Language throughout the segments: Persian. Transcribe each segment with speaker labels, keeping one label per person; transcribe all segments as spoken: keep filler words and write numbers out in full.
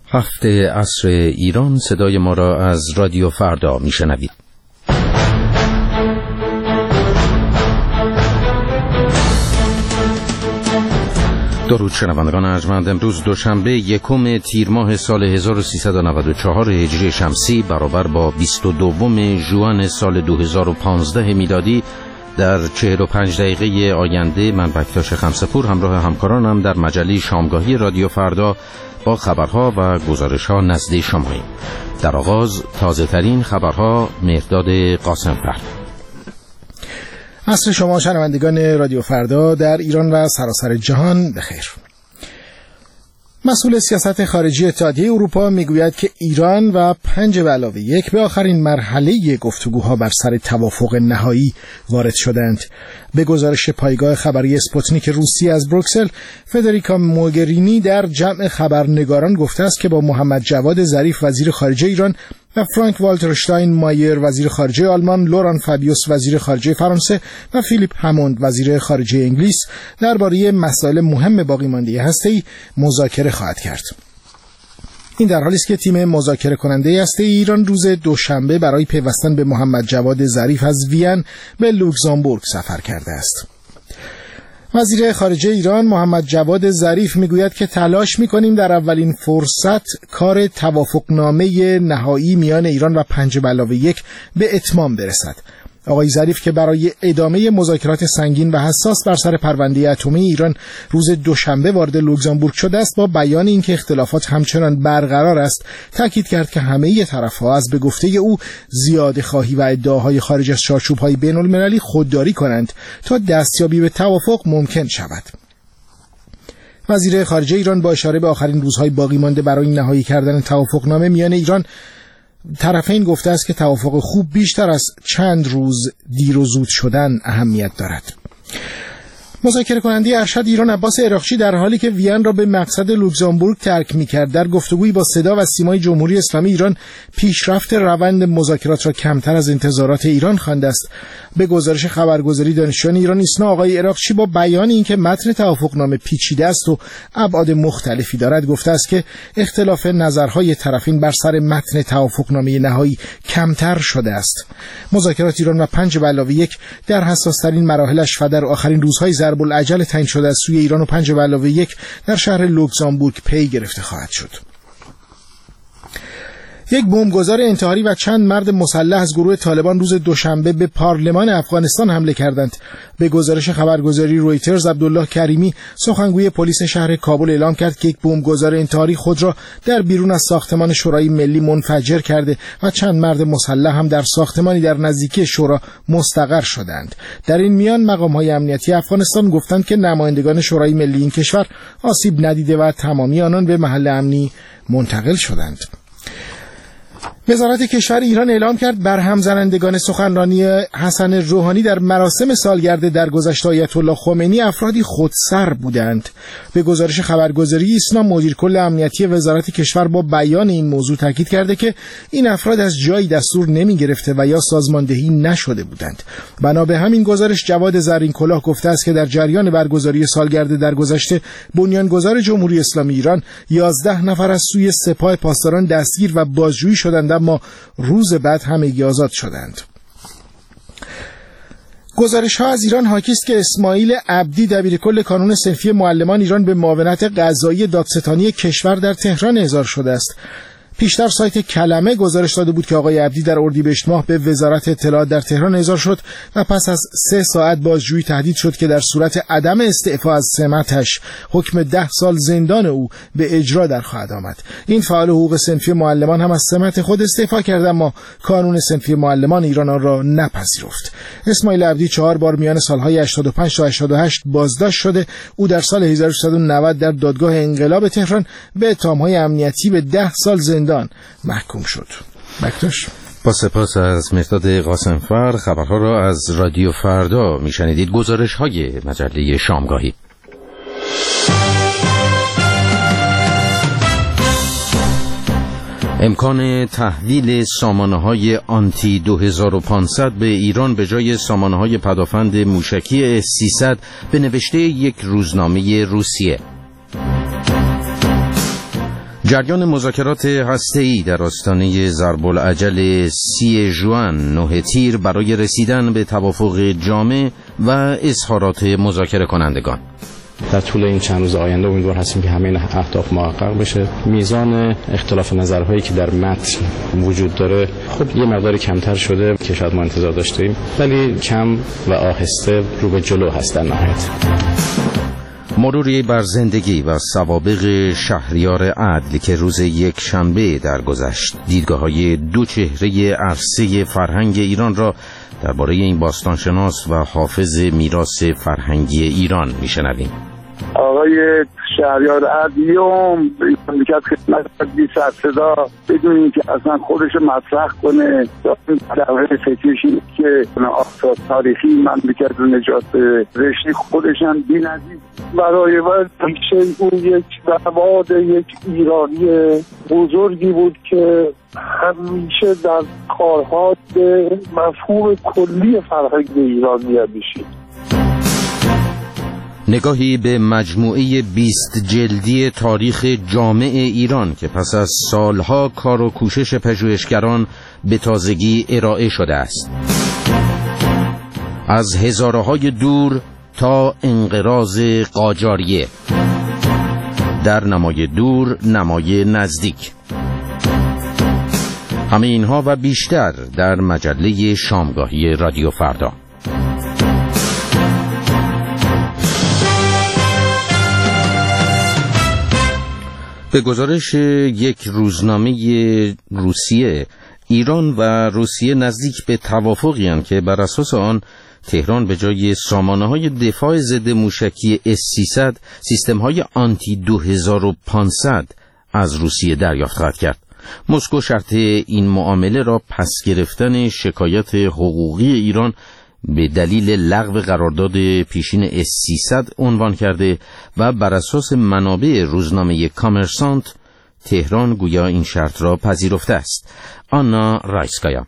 Speaker 1: هفته عصر ایران، صدای ما را از رادیو فردا میشنوید. درود شنوندگان ارجمند. امروز دوشنبه یکم تیر ماه سال هزار و سیصد و نود و چهار هجری شمسی برابر با بیست و دوم ژوئن سال دو هزار و پانزده میلادی. در چهل و پنج دقیقه آینده من بکتاش خمسه‌پور همراه همکارانم در مجله شامگاهی رادیو فردا با خبرها و گزارش‌ها نزد شماییم. در آغاز تازه ترین خبرها، مهرداد قاسم‌فر.
Speaker 2: عصر شما شنوندگان رادیو فردا در ایران و سراسر جهان بخیر. مسئول سیاست خارجی اتحادیه اروپا میگوید که ایران و پنج به علاوه یک به آخرین مرحله گفتگوها بر سر توافق نهایی وارد شدند. به گزارش پایگاه خبری اسپوتنیک روسی از بروکسل، فدریکا موگرینی در جمع خبرنگاران گفته است که با محمد جواد ظریف وزیر خارجه ایران و فرانک والتر شتاین مایر وزیر خارجه آلمان، لوران فابیوس وزیر خارجه فرانسه و فیلیپ هموند وزیر خارجه انگلیس درباره مسائل مهم باقی مانده هسته‌ای مذاکره خواهد کرد. این در حالی است که تیم مذاکره کننده هسته ایران روز دوشنبه برای پیوستن به محمد جواد ظریف از وین به لوکزامبورگ سفر کرده است. وزیر خارجه ایران محمد جواد ظریف میگوید که تلاش میکنیم در اولین فرصت کار توافقنامه نهایی میان ایران و پنج به علاوه یک به اتمام برسد. آقای ظریف که برای ادامه مذاکرات سنگین و حساس بر سر پرونده اتمی ایران روز دوشنبه وارد لوکزامبورگ شده است، با بیان اینکه اختلافات همچنان برقرار است تاکید کرد که همه طرف‌ها از به گفته او زیاده خواهی و ادعاهای خارج از چارچوب‌های بین‌المللی خودداری کنند تا دستیابی به توافق ممکن شود. وزیر خارجه ایران با اشاره به آخرین روزهای باقی مانده برای نهایی کردن توافقنامه میان ایران طرفین گفته است که توافق خوب بیشتر از چند روز دیر و زود شدن اهمیت دارد. مذاکره کننده ارشد ایران عباس عراقچی در حالی که وین را به مقصد لوکزامبورگ ترک می‌کرد، در گفتگویی با صدا و سیمای جمهوری اسلامی ایران پیشرفت روند مذاکرات را کمتر از انتظارات ایران خوانده است. به گزارش خبرگزاری دانشجویان ایران ایسنا، آقای عراقچی با بیان اینکه متن توافقنامه پیچیده است و ابعاد مختلفی دارد گفته است که اختلاف نظرهای طرفین بر سر متن توافقنامه نهایی کمتر شده است. مذاکرات ایران و پنج به علاوه یک در حساس‌ترین مراحلش و در آخرین روزهای ضرب العجل تعیین شده از سوی ایران و پنج به علاوه یک در شهر لوکزامبورگ پی گرفته خواهد شد. یک بمبگذار انتحاری و چند مرد مسلح از گروه طالبان روز دوشنبه به پارلمان افغانستان حمله کردند. به گزارش خبرگزاری رویترز، عبدالله کریمی سخنگوی پلیس شهر کابل اعلام کرد که یک بمبگذار انتحاری خود را در بیرون از ساختمان شورای ملی منفجر کرده و چند مرد مسلح هم در ساختمانی در نزدیکی شورا مستقر شدند. در این میان مقام‌های امنیتی افغانستان گفتند که نمایندگان شورای ملی این کشور آسیب ندیده و تمامی آنان به محل امنی منتقل شدند. وزارت کشور ایران اعلام کرد برهم زنندگان سخنرانی حسن روحانی در مراسم سالگرد درگذشت آیت الله خمینی افرادی خودسر بودند. به گزارش خبرگزاری ایسنا، مدیر کل امنیتی وزارت کشور با بیان این موضوع تاکید کرده که این افراد از جایی دستور نمی گرفته و یا سازماندهی نشده بودند. بنا به همین گزارش، جواد زرین کلاه گفته است که در جریان برگزاری سالگرد درگذشت بنیانگذار جمهوری اسلامی ایران یازده نفر از سوی سپاه پاسداران دستگیر و بازجویی شدند، اما روز بعد همگی آزاد شدند. گزارش ها از ایران حاکی است که اسماعیل عبدی، دبیرکل کانون صنفی معلمان ایران، به معاونت قضایی دادستانی کشور در تهران احضار شده است. پیشتر سایت کلمه گزارش داده بود که آقای عبدی در اردیبهشت ماه به وزارت اطلاعات در تهران احضار شد و پس از سه ساعت بازجویی تهدید شد که در صورت عدم استعفا از سمتش حکم ده سال زندان او به اجرا در خواهد آمد. این فعال حقوق صنفی معلمان هم از سمت خود استعفا کرد، اما کانون صنفی معلمان ایران آن را نپذیرفت. اسماعیل عبدی چهار بار میان سالهای هشتاد و پنج تا هشتاد و هشت بازداشت شده. او در سال هزار و سیصد و نود در دادگاه انقلاب تهران به اتهام‌های امنیتی به ده سال زندان محکوم شد. بکتاش.
Speaker 1: با سپاس از مهرداد قاسم‌فر. خبرها را از رادیو فردا میشنیدید. گزارش های مجله شامگاهی. امکان تحویل سامانه‌های آنتی دو هزار و پانصد به ایران به جای سامانه‌های پدافند موشکی سیصد به نوشته یک روزنامه روسیه. جریان مذاکرات هسته‌ای در آستانه ضرب العجل سی ژوئن نه تیر برای رسیدن به توافق جامع و اظهارات مذاکره کنندگان.
Speaker 3: در طول این چند روز آینده امیدوار هستیم که همه این اهداف محقق بشه. میزان اختلاف نظرهایی که در متن وجود داره خب یه مقداری کمتر شده که شاید ما انتظار داشتیم، ولی کم و آهسته رو به جلو هست در نهایت.
Speaker 1: مروری بر زندگی و سوابق شهریار عدل که روز یک شنبه درگذشت دیدگاه‌های دو چهره عرصه فرهنگ ایران را درباره این باستانشناس و حافظ میراث فرهنگی ایران میشنویم.
Speaker 4: آقای شهریار عدلیوم میکرد خدمت بی سر صدا بدون اینکه اصلا خودش مطرح کنه در فکرشی که آثار تاریخی مملکت رو نجات بده. رشته خودش هم بی‌نظیر برای من پیشه او یک نماد یک ایرانی بزرگی بود که همیشه در کارها به مفهوم کلی فرهنگ ایران می‌اندیشید.
Speaker 1: نگاهی به مجموعه بیست جلدی تاریخ جامع ایران که پس از سالها کار و کوشش پژوهشگران به تازگی ارائه شده است. از هزاره‌های دور تا انقراض قاجاریه، در نمای دور نمای نزدیک، همه اینها و بیشتر در مجله شامگاهی رادیو فردا. به گزارش یک روزنامه روسیه، ایران و روسیه نزدیک به توافقی هستند که بر اساس آن تهران به جای سامانه‌های دفاع ضد موشکی اس سیصد سیستم‌های آنتی دو هزار و پانصد از روسیه دریافت خواهد کرد. مسکو شرط این معامله را پس گرفتن شکایت حقوقی ایران به دلیل لغو قرارداد پیشین اس سیصد عنوان کرده و بر اساس منابع روزنامه کامرسانت تهران گویا این شرط را پذیرفته است. آنا رایسکایا.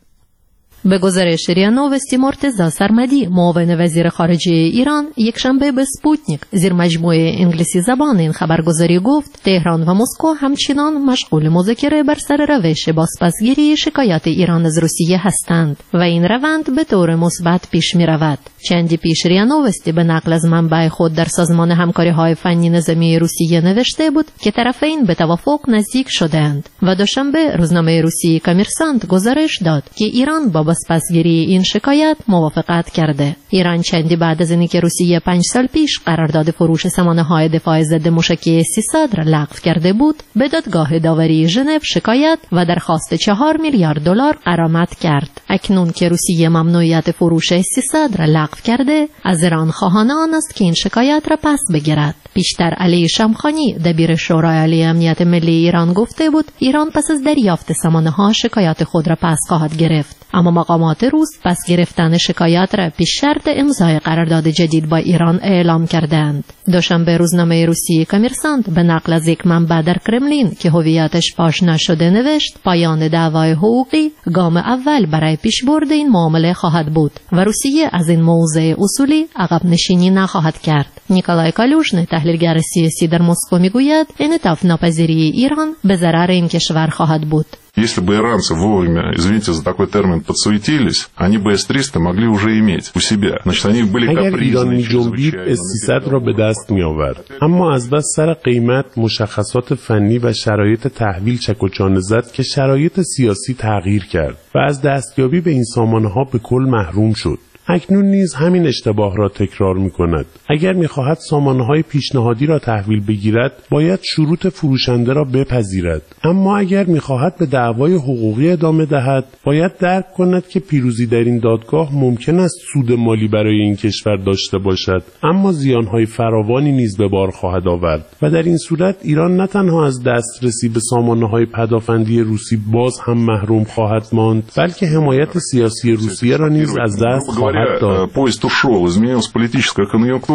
Speaker 5: به گزارش ریا نووستی مرتضی سرمدی معاون وزیر خارجه ایران یک شنبه به سپوتنیک زیر مجموعه انگلیسی زبان این خبرگزاری گفت تهران و مسکو همچنان مشغول مذاکره بر سر روش بازپسگیری شکایات ایران از روسیه هستند و این روند به طور مثبت پیش می رود. چندی پیش ریا نووستی به نقل از منبع خود در سازمان همکاری های فنی نظامی روسیه نوشته بود که طرفین به توافق نزدیک شدند و دوشنبه روزنامه روسی کامرسانت گزارش داد که ایران با بازپسگیری این شکایت موافقت کرده. ایران چندی بعد از اینکه روسیه پنج سال پیش قرارداد فروش سامانه‌های دفاع ضد موشکی سیصد را لغو کرده بود، به دادگاه داوری ژنو شکایت و درخواست چهار میلیارد دلار غرامت کرد. اکنون که روسیه ممنوعیت فروش سیصد را لغو کرده، از ایران خواهان آن است که این شکایت را پس بگیرد. پیشتر علی شمخانی دبیر شورای عالی امنیت ملی ایران گفته بود ایران پس از دریافت سامانه‌ها شکایات خود را پس خواهد گرفت، اما مقامات روس پس گرفتن شکایات را پیش شرط امضای قرارداد جدید با ایران اعلام کردند. دوشنبه روزنامه روسی کامرسانت به نقل از یک منبع در کرملین که هویتش فاش نشده نوشت پایان دعوای حقوقی گام اول برای پیشبرد این معامله خواهد بود و روسیه از این موضع اصولی عقب نشینی نخواهد کرد. نیکولای کالوشن تحلیلگر سیاسی در مسکو میگوید انعطاف ناپذیری ایران به ضرر این کشور خواهد بود.
Speaker 6: Если бы иранцы вовремя, извините за такой термин, подсуетились, они бы эс триста могли уже иметь у себя. Значит, они были
Speaker 7: اگر ایران
Speaker 6: капризны.
Speaker 7: می جنبید اس سیصد را به دست می آورد. اما از بس سر قیمت، مشخصات فنی و شرایط تحویل چک و چانه زد که شرایط سیاسی تغییر کرد و از دستیابی به این سامانه‌ها به کل محروم شد. اکنون نیز همین اشتباه را تکرار می کند. اگر می خواهد سامانه‌های پیشنهادی را تحویل بگیرد، باید شروط فروشنده را بپذیرد. اما اگر می خواهد به دعوای حقوقی ادامه دهد، باید درک کند که پیروزی در این دادگاه ممکن است سود مالی برای این کشور داشته باشد، اما زیانهای فراوانی نیز به بار خواهد آورد و در این صورت ایران نه تنها از دسترسی به سامانه‌های پدافندی روسی باز هم محروم خواهد ماند، بلکه حمایت سیاسی روسیه را نیز از دست خواهد داد.
Speaker 6: Поезд ушел, изменилась политическая конъюнктура.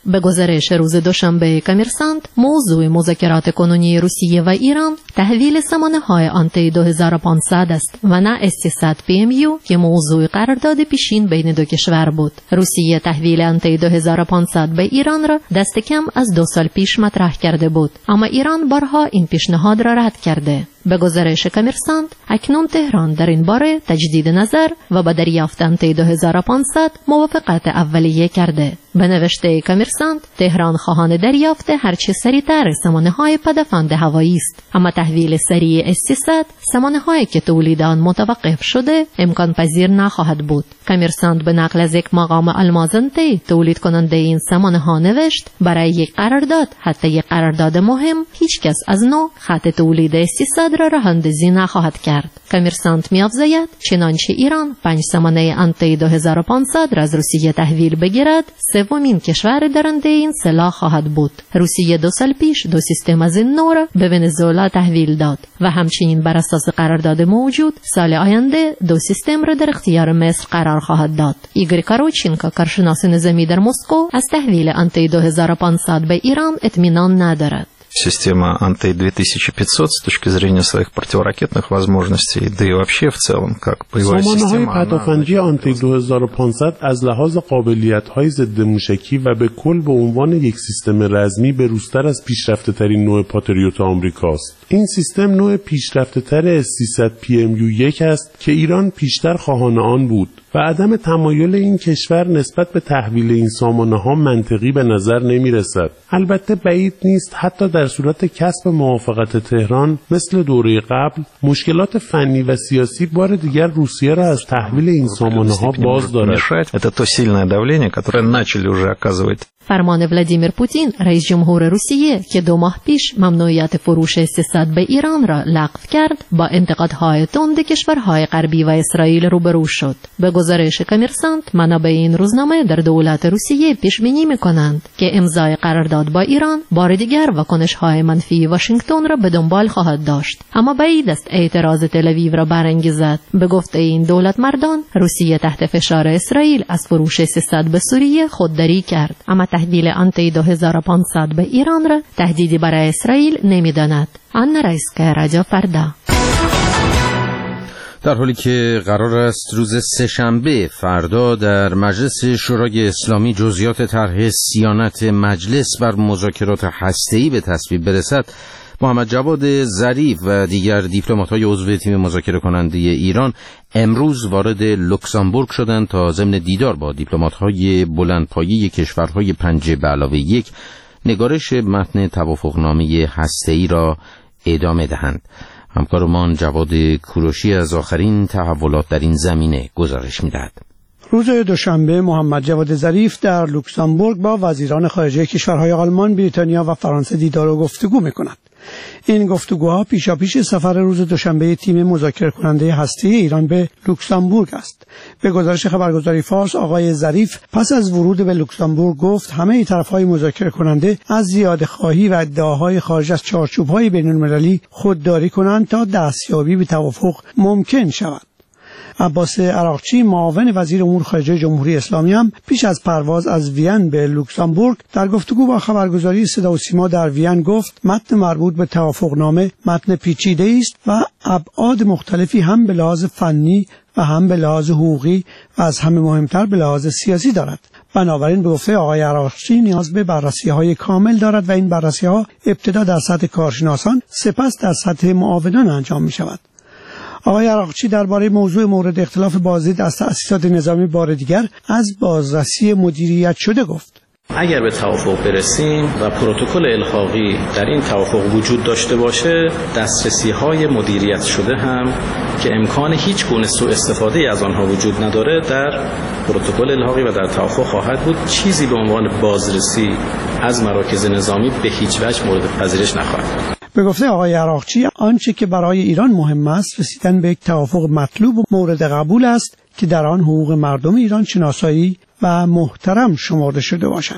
Speaker 5: به گزارش روز دوشنبه کمیرسانت، موضوع مذاکرات کنونی روسیه و ایران تحویل سامانه‌های آنتی دو هزار و پانصد است و نه سیصد پی ام یو که موضوع قرارداد پیشین بین دو کشور بود. روسیه تحویل آنتی دو هزار و پانصد به ایران را دست کم از دو سال پیش مطرح کرده بود، اما ایران بارها این پیشنهاد را رد کرده. به گزارش کمیرسانت، اکنون تهران در این باره تجدید نظر و با دریافت آنتی دو هزار و پانصد موافقت اولیه کرده. به نوشته کمیرسانت، تهران خواهان دریافت هرچه سریعتر سامانه‌های پدافند هوایی است، اما تحویل سریع اس سیصد، سامانه‌هایی که تولید آن متوقف شده، امکان پذیر نخواهد بود. کمیرسانت به نقل از یک مقام المازنتی تولید کننده این سامانه‌ها نوشت: برای یک قرارداد، حتی یک قرارداد مهم، هیچ کس از نو خط تولید اس سیصد را راه‌اندازی نخواهد کرد. کمیرسانت می‌افزاید چنانچه ایران پنج سامانه آنتی دو هزار و پانصد را از روسیه تحویل بگیرد، سومین کشور دارنده این سلاح خواهد بود. روسیه دو سال پیش دو سیستم از این نوع را به ونزوئلا تحویل داد و همچنین بر اساس قرارداد موجود سال آینده دو سیستم را در اختیار مصر قرار خواهد داد. ایگور کاروچینکو، کارشناس نظامی در مسکو، از تحویل آنتی دو هزار و پانصد به ایران اطمینان ندارد.
Speaker 8: Система Антей-две тысячи пятьсот с точки зрения своих противоракетных возможностей, да и вообще в целом, как боевая система.
Speaker 7: سامانه‌های پدافندی آنتی دو هزار و پانصد از لحاظ قابلیت‌های ضد موشکی و به کل به عنوان یک سیستم رزمی به روزتر از پیشرفته‌ترین نوع پاتریوت آمریکاست. این سیستم نوع پیشرفته‌تر اس سیصد پی ام یو یک است که ایران پیشتر خواهان آن بود و عدم تمایل این کشور نسبت به تحویل این سامانه‌ها منطقی به نظر نمی‌رسد. البته بعید نیست حتی در صورت کسب موافقت تهران مثل دوره قبل، مشکلات فنی و سیاسی بار دیگر روسیه را از تحویل این سامانه‌ها باز دارد.
Speaker 5: فرمان ولادیمیر پوتین، رئیس جمهور روسیه، که دو ماه پیش ممنوعیت فروش سیصد به ایران را لغو کرد، با انتقادهای تند کشورهای غربی و اسرائیل روبرو شد. به گزارش کمیرسانت، منابع این روزنامه در دولت روسیه پیش بینی می‌کنند که امضای قرارداد با ایران بار دیگر واکنش‌های منفی واشنگتن را به دنبال خواهد داشت، اما بعید است اعتراض تل‌آویو را برانگیزد. به گفته این دولت مردان، روسیه تحت فشار اسرائیل از فروش سیصد به سوریه خودداری کرد، اما تحویل آنتی دو هزار و پانصد به ایران را تهدیدی برای اسرائیل نمی‌داند. آن رئیس‌که رادیو فردا.
Speaker 1: در حالی که قرار است روز سه‌شنبه فردا در مجلس شورای اسلامی جزئیات طرح صیانت مجلس بر مذاکرات هسته‌ای به تصویب برسد، محمد جواد ظریف و دیگر دیپلمات‌های عضو تیم مذاکره کننده ایران امروز وارد لوکزامبورگ شدند تا ضمن دیدار با دیپلمات‌های بلندپایه کشورهای پنج به علاوه یک نگارش متن توافقنامه هسته‌ای را ادامه دهند. همکارمان جواد کوروشی از آخرین تحولات در این زمینه گزارش می‌دهد.
Speaker 9: روز دوشنبه محمد جواد ظریف در لوکزامبورگ با وزیران خارجه کشورهای آلمان، بریتانیا و فرانسه دیدار و گفتگو می‌کند. این گفتگوها پیشاپیش سفر روز دوشنبه تیم مذاکره کننده هسته‌ای ایران به لوکزامبورگ است. به گزارش خبرگزاری فارس، آقای ظریف پس از ورود به لوکزامبورگ گفت همه طرف‌های مذاکره کننده از زیاده‌خواهی و ادعاهای خارج از چارچوب‌های بین‌المللی خودداری کنند تا دستیابی به توافق ممکن شود. عباس عراقچی، معاون وزیر امور خارجه جمهوری اسلامی، هم پیش از پرواز از وین به لوکزامبورگ در گفتگو با خبرگزاری صدا و سیما در وین گفت متن مربوط به توافقنامه متن پیچیده است و ابعاد مختلفی هم به لحاظ فنی و هم به لحاظ حقوقی و از همه مهمتر به لحاظ سیاسی دارد. بنابراین به گفته آقای عراقچی نیاز به بررسی‌های کامل دارد و این بررسی‌ها ابتدا در سطح کارشناسان، سپس در سطح معاونان انجام می‌شود. آقای عراقچی درباره موضوع مورد اختلاف بازدید از تأسیسات نظامی بار دیگر از بازرسی مدیریت شده گفت.
Speaker 3: اگر به توافق برسیم و پروتکل الحاقی در این توافق وجود داشته باشه، دسترسی‌های مدیریت شده هم که امکان هیچ گونه سوء استفاده از آنها وجود نداره در پروتکل الحاقی و در توافق خواهد بود. چیزی به عنوان بازرسی از مراکز نظامی به هیچ وجه مورد پذیرش نخواهد بود.
Speaker 9: به گفته آقای عراقچی، آنچه که برای ایران مهم است رسیدن به یک توافق مطلوب و مورد قبول است که در آن حقوق مردم ایران شناسایی و محترم شمرده شده باشد.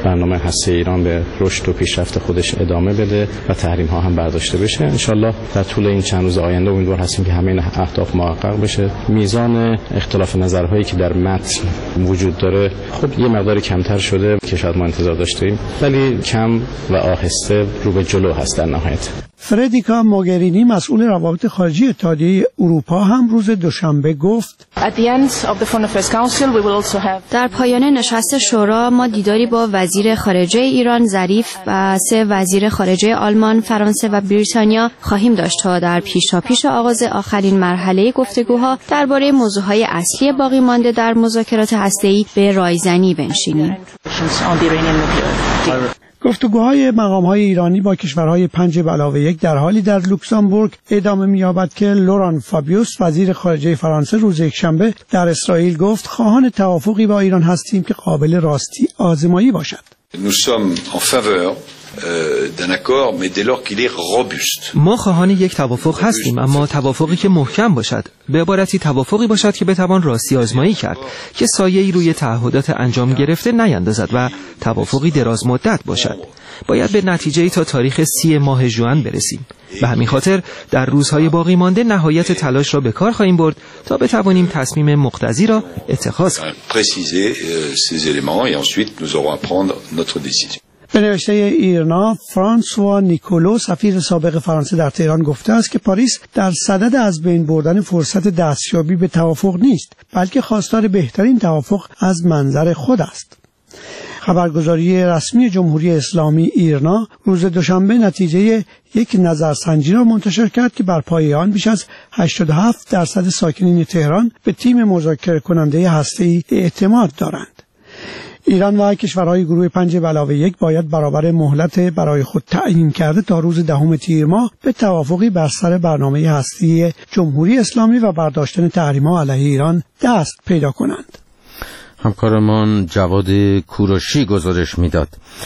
Speaker 3: برنامه هسته ایران به رشد و پیشرفت خودش ادامه بده و تحریم ها هم برداشته بشه. ان شاءالله در طول این چند روز آینده امیدوار هستیم که همه این اهداف محقق بشه. میزان اختلاف نظرهایی که در متن وجود داره خب یه مقداری کمتر شده که شاید ما انتظار داشتیم، ولی کم و آهسته رو به جلو هست در نهایت.
Speaker 9: فردریکا موگرینی مسئول روابط خارجی اتحادیه اروپا هم روز دوشنبه گفت
Speaker 10: در پایان نشست شورا ما دیداری با وزیر خارجه ایران ظریف و سه وزیر خارجه آلمان، فرانسه و بریتانیا خواهیم داشت تا در پیشاپیش آغاز آخرین مرحله گفتگوها درباره موضوعهای اصلی باقی مانده در مذاکرات هسته‌ای به رایزنی بنشینیم.
Speaker 9: گفتگوهای مقام‌های ایرانی با کشورهای پنج به علاوه یک در حالی در لوکزامبورگ ادامه می‌یابد که لوران فابیوس وزیر خارجه فرانسه روز یکشنبه در اسرائیل گفت خواهان توافقی با ایران هستیم که قابل راستی آزمایی باشد.
Speaker 11: ما خواهان یک توافق هستیم، اما توافقی که محکم باشد، به عبارتی توافقی باشد که بتوان راستی آزمایی کرد، که سایه‌ای روی تعهدات انجام گرفته نیندازد و توافقی دراز مدت باشد. باید به نتیجه‌ای تا تاریخ سی ماه ژوئن برسیم. به همین خاطر در روزهای باقی مانده نهایت تلاش را به کار خواهیم برد تا بتوانیم تصمیم مقتضی را اتخاذ کنیم.
Speaker 9: به نوشته ایرنا، فرانسوا نیکولو سفیر سابق فرانسه در تهران گفته است که پاریس در صدد از بین بردن فرصت دستیابی به توافق نیست، بلکه خواستار بهترین توافق از منظر خود است. خبرگزاری رسمی جمهوری اسلامی ایرنا روز دوشنبه نتیجه یک نظرسنجی را منتشر کرد که بر پایه آن بیش از هشتاد و هفت درصد ساکنین تهران به تیم مذاکره کننده هسته‌ای اعتماد دارند. ایران و کشورهای گروه پنج به علاوه یک باید برابر مهلت برای خود تعیین کرده تا روز دهم تیر ماه به توافقی بر سر برنامه هسته‌ای جمهوری اسلامی و برداشتن تحریم‌ها علیه ایران دست پیدا کنند.
Speaker 1: همکارمان جواد کوروشی گزارش میداد.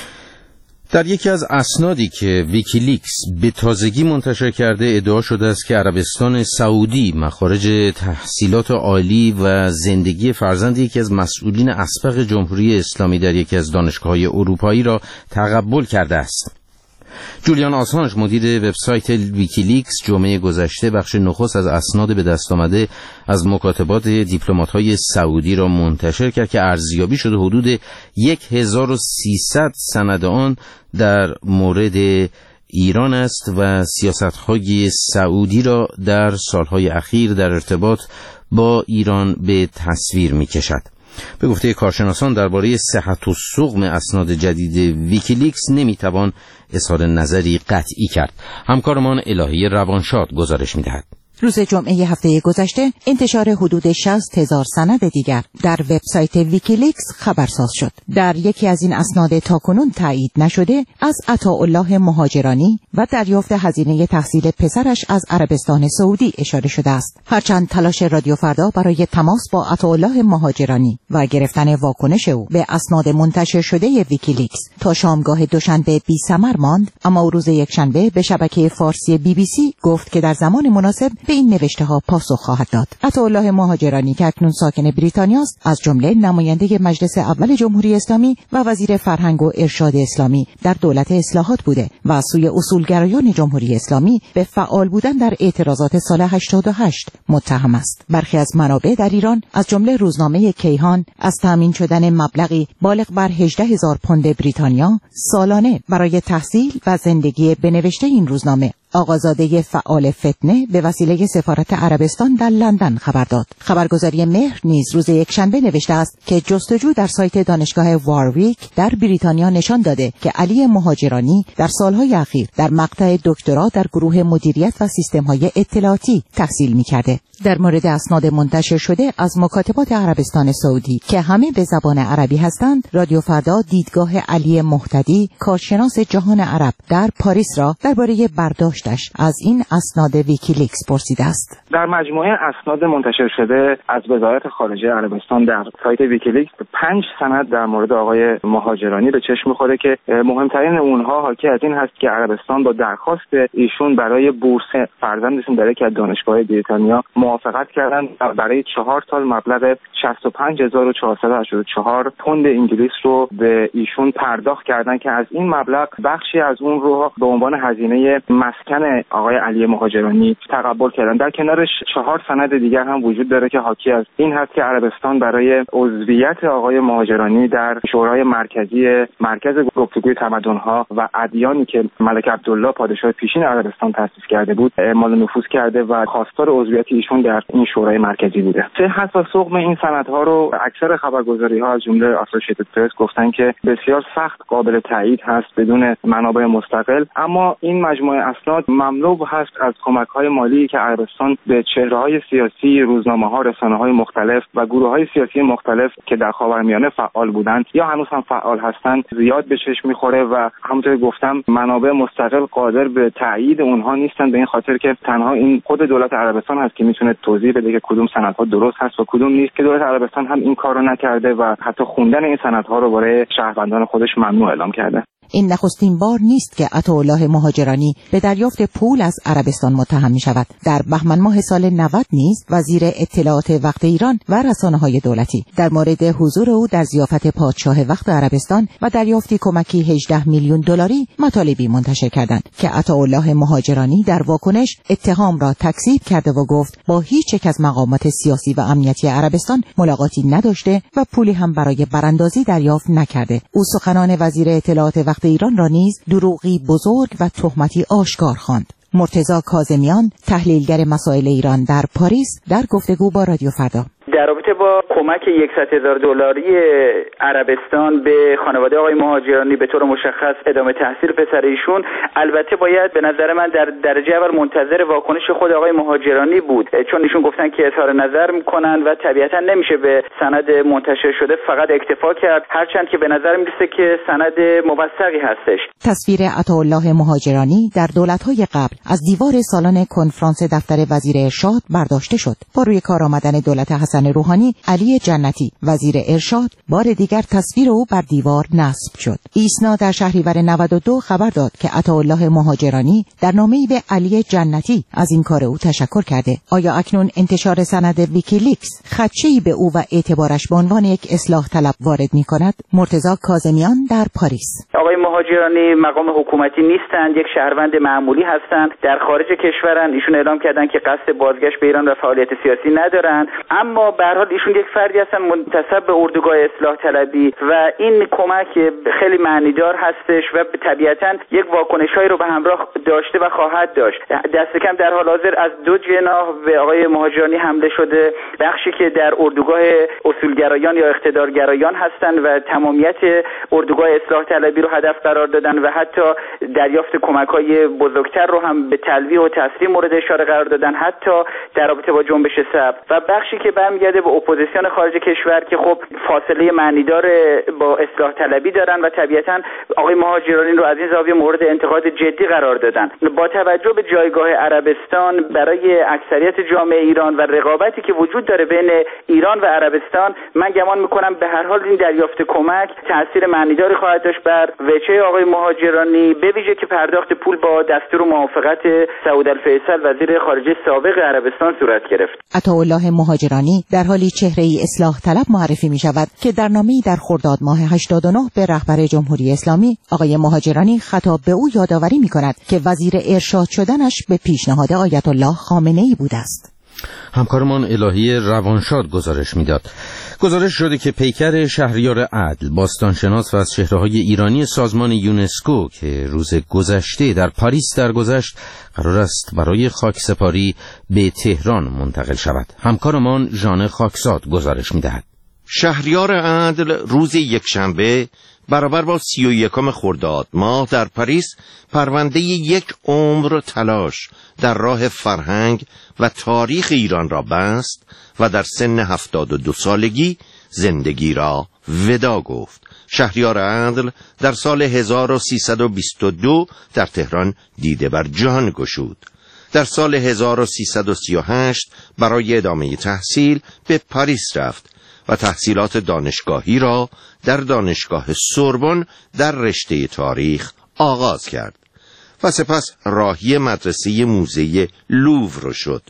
Speaker 1: در یکی از اسنادی که ویکیلیکس به تازگی منتشر کرده ادعا شده است که عربستان سعودی مخارج تحصیلات عالی و زندگی فرزند یکی از مسئولین اسبق جمهوری اسلامی در یکی از دانشگاه‌های اروپایی را تقبل کرده است. جولیان آسانژ مدیر وبسایت ویکیلیکس جمعه گذشته بخش نخست از اسناد به دست آمده از مکاتبات دیپلمات‌های سعودی را منتشر کرد که ارزیابی شده حدود هزار و سیصد سند آن در مورد ایران است و سیاست‌های سعودی را در سالهای اخیر در ارتباط با ایران به تصویر می‌کشد. به گفته کارشناسان درباره صحت و سقم اسناد جدید ویکیلیکس نمیتوان اظهار نظری قطعی کرد. همکارمان الهی روانشاد گزارش میدهد.
Speaker 12: روز جمعه هفته گذشته انتشار حدود شصت هزار سند دیگر در وبسایت ویکیلیکس خبرساز شد. در یکی از این اسناد تاکنون تایید نشده از عطاالله مهاجرانی و دریافت هزینه تحصیل پسرش از عربستان سعودی اشاره شده است. هرچند تلاش رادیو فردا برای تماس با عطاالله مهاجرانی و گرفتن واکنش او به اسناد منتشر شده ویکیلیکس تا شامگاه دوشنبه بی‌ثمر ماند، اما روز یکشنبه به شبکه فارسی بی بی سی گفت که در زمان مناسب به این نوشته ها پاسخ خواهد داد. عطاالله مهاجرانی که اکنون ساکن بریتانیا است، از جمله نماینده مجلس اول جمهوری اسلامی و وزیر فرهنگ و ارشاد اسلامی در دولت اصلاحات بوده و از سوی اصولگرایان جمهوری اسلامی به فعال بودن در اعتراضات سال هشتاد و هشت متهم است. برخی از منابع در ایران از جمله روزنامه کیهان از تامین شدن مبلغی بالغ بر هجده هزار پوند بریتانیا سالانه برای تحصیل و زندگی بنوشته این روزنامه آقازاده فعال فتنه به وسیله سفارت عربستان در لندن خبر داد. خبرگزاری مهر نیز روز یکشنبه نوشته است که جستجو در سایت دانشگاه وارویک در بریتانیا نشان داده که علی مهاجرانی در سالهای اخیر در مقطع دکترا در گروه مدیریت و سیستم‌های اطلاعاتی تحصیل می‌کرده. در مورد اسناد منتشر شده از مکاتبات عربستان سعودی که همه به زبان عربی هستند، رادیو فردا دیدگاه علی مهتدی، کارشناس جهان عرب در پاریس را درباره برداشتش از این اسناد ویکیلیکس پرسیده است.
Speaker 13: در مجموعه اسناد منتشر شده از وزارت خارجه عربستان در سایت ویکیلیکس پنج سند در مورد آقای مهاجرانی به چشم می‌خوره که مهمترین اونها حاکی از این هست که عربستان با درخواست ایشون برای بورس فرزندشون در یکی از دانشگاه‌های بریتانیا موافقت کردن برای چهار سال مبلغ شصت و پنج هزار و چهارصد و هشتاد و چهار پوند انگلیس رو به ایشون پرداخت کردن که از این مبلغ بخشی از اون رو به عنوان هزینه مسکن آقای علی مهاجرانی تقبل کردن. در کنارش چهار سند دیگر هم وجود داره که حاکی از این هست که عربستان برای عضویت آقای مهاجرانی در شورای مرکزی مرکز گفتگوی تمدن‌ها و ادیانی که ملک عبدالله پادشاه پیشین عربستان تأسیس کرده بود اعمال نفوذ کرده و خواستار عضویت ایشون در این شورای مرکزی بوده. صحت و سقم این سندها رو اکثر خبرگزاری‌ها از جمله اسوسییتد پرس گفتن که بسیار سخت قابل تایید هست بدون منابع مستقل، اما این مجموعه اسناد مملو هست از کمک‌های مالی که عربستان به چهره‌های سیاسی، روزنامه‌ها، رسانه‌های مختلف و گروه‌های سیاسی مختلف که در خاورمیانه فعال بودند یا هنوز هم فعال هستند زیاد به چشم می‌خوره و همونطور گفتم منابع مستقل قادر به تایید اونها نیستن، به این خاطر که تنها این خود دولت عربستان هست که میتونه توضیح بده که کدوم سندها درست هست و کدوم نیست، که دولت عربستان هم این کارو نکرده و حتی خوندن این سندها رو برای شهروندان خودش ممنوع اعلام کرده.
Speaker 12: این نخستین بار نیست که عطاالله مهاجرانی به دریافت پول از عربستان متهم می شود. در بهمن ماه سال نود نیز وزیر اطلاعات وقت ایران و رسانه‌های دولتی در مورد حضور او در ضیافت پادشاه وقت عربستان و دریافتی کمکی هجده میلیون دلاری مطالبی منتشر کردند که عطاالله مهاجرانی در واکنش اتهام را تکذیب کرده و گفت با هیچ یک از مقامات سیاسی و امنیتی عربستان ملاقاتی نداشته و پولی هم برای براندازی دریافت نکرده. او سخنان وزیر اطلاعات وقت ایران را نیز دروغی بزرگ و تهمتی آشکار خواند. مرتضی کاظمیان، تحلیلگر مسائل ایران در پاریس، در گفتگو با رادیو فردا
Speaker 14: در رابطه با کمک صد هزار دلاری عربستان به خانواده آقای مهاجرانی به طور مشخص ادامه تحصیل پسر ایشون، البته باید به نظر من در درجه اول منتظر واکنش خود آقای مهاجرانی بود، چون ایشون گفتن که اظهار نظر میکنن و طبیعتا نمیشه به سند منتشر شده فقط اکتفا کرد، هرچند که به نظر میرسه که سند موثقی هستش.
Speaker 12: تصویر عطاالله مهاجرانی در دولت‌های قبل از دیوار سالن کنفرانس دفتر وزیر ارشاد برداشته شد. با روی کار آمدن دولت حسن روحانی، علی جنتی وزیر ارشاد بار دیگر تصویر او بر دیوار نصب شد. ایسنا در شهریور نود و دو خبر داد که عطاالله مهاجرانی در نامه‌ای به علی جنتی از این کار او تشکر کرده. آیا اکنون انتشار سند ویکیلیکس خدشه‌ای به او و اعتبارش به عنوان یک اصلاح طلب وارد می‌کند؟ مرتضی کاظمیان در پاریس.
Speaker 14: آقای مهاجرانی مقام حکومتی نیستند، یک شهروند معمولی هستند، در خارج کشورند. ایشون اعلام کردن که قصد بازگشت به ایران و فعالیت سیاسی ندارند، اما به هر حال ایشون یک فردی هستن منتسب به اردوگاه اصلاح طلبی و این کمک خیلی معنیدار هستش و طبیعتاً یک واکنش‌هایی رو به همراه داشته و خواهد داشت. دست کم در حال حاضر از دو جناح به آقای مهاجرانی حمله شده، بخشی که در اردوگاه اصولگرایان یا اقتدارگرایان هستن و تمامیت اردوگاه اصلاح طلبی رو هدف قرار دادن و حتی دریافت کمک‌های بزرگتر رو هم به تلویح و تسلیم مورد اشاره قرار دادن، حتی در رابطه با جنبش سبز، و بخشی که برمیگرده به اپوزیسیون خارج کشور که خب فاصله معنیدار با اصلاح طلبی دارن و طبیعتاً آقای مهاجرانی رو از این زاویه مورد انتقاد جدی قرار دادن. با توجه به جایگاه عربستان برای اکثریت جامعه ایران و رقابتی که وجود داره بین ایران و عربستان، من گمان میکنم به هر حال این دریافت کمک تاثیر معنیداری خواهد داشت بر وجه آقای مهاجرانی، به ویژه که پرداخت پول با دستور و موافقت سعود الفیصل وزیر خارجه سابق عربستان صورت گرفت.
Speaker 12: عطاالله مهاجرانی در حالی چهره‌ای اصلاح طلب معرفی می شود که در نامه‌ای در خرداد ماه هشتاد و نه به رهبر جمهوری اسلامی آقای مهاجرانی خطاب به او یادآوری می کند که وزیر ارشاد شدنش به پیشنهاد آیت الله خامنه‌ای بوده است.
Speaker 1: همکارمان الهی روانشاد گزارش میداد. گزارش شده که پیکر شهریار عدل، باستانشناس و از چهره‌های ایرانی سازمان یونسکو که روز گذشته در پاریس درگذشت، قرار است برای خاکسپاری به تهران منتقل شود. همکارمان ژان خاکزاد گزارش میدهد.
Speaker 15: شهریار عدل روز یکشنبه برابر با سی و یکم خرداد ماه در پاریس پرونده یک عمر تلاش در راه فرهنگ و تاریخ ایران را بست و در سن هفتاد و دو سالگی زندگی را ودا گفت. شهریار عدل در سال هزار و سیصد و بیست و دو در تهران دیده بر جهان گشود. در سال هزار و سیصد و سی و هشت برای ادامه تحصیل به پاریس رفت و تحصیلات دانشگاهی را در دانشگاه سوربن در رشته تاریخ آغاز کرد و سپس راهی مدرسه موزه لوور شد